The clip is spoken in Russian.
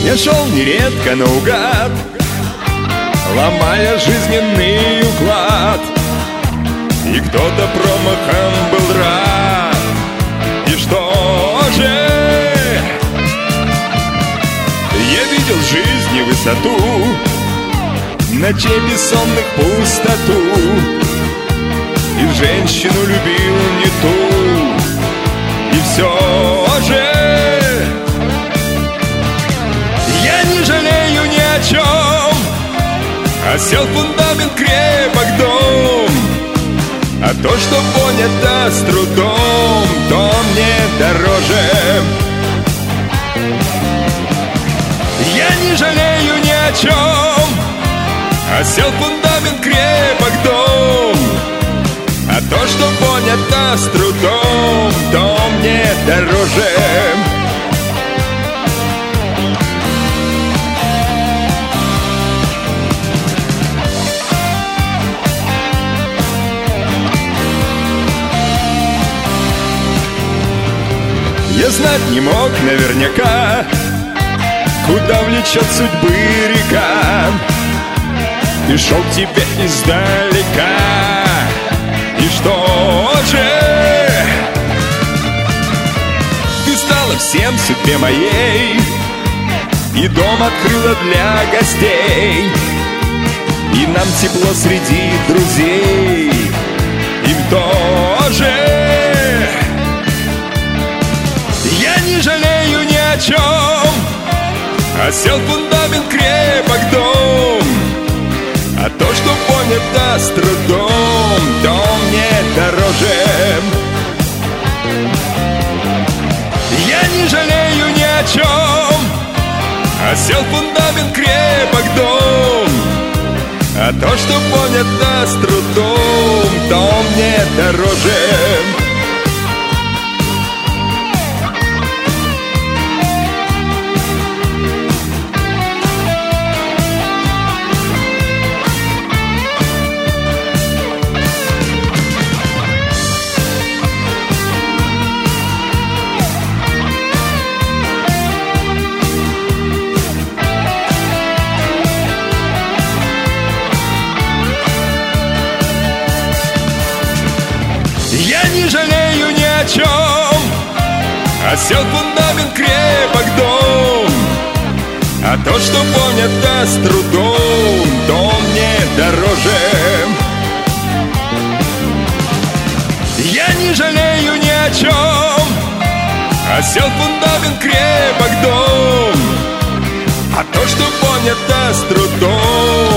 Я шел нередко наугад, ломая жизненный уклад, и кто-то промахом был рад. И что же? Я видел жизни высоту, ночей бессонных пустоту, и женщину любил не ту. И все же я не жалею ни о чем, осел фундамент, крепок дом. А то, что понято с трудом, то мне дороже. Я не жалею ни о чем, осел фундамент, крепок дом. А то, что понято с трудом, то мне дороже. Я знать не мог наверняка, куда влечет судьбы река, и шел к тебе издалека. И что же? Ты стала всем судьбе моей, и дом открыла для гостей, и нам тепло среди друзей. И тоже я не жалею ни о чем, осел фундамент, крепок дом. А то, что понято с трудом, то мне дороже. Я не жалею ни о чем, осел фундамент, крепок дом. А то, что понято с трудом, то мне дороже. Я не жалею ни о чем, осел фундамент, крепок дом. А то, что понято с трудом, то мне дороже. Я не жалею ни о чем, осел фундамент, крепок дом. А то, что понято с трудом,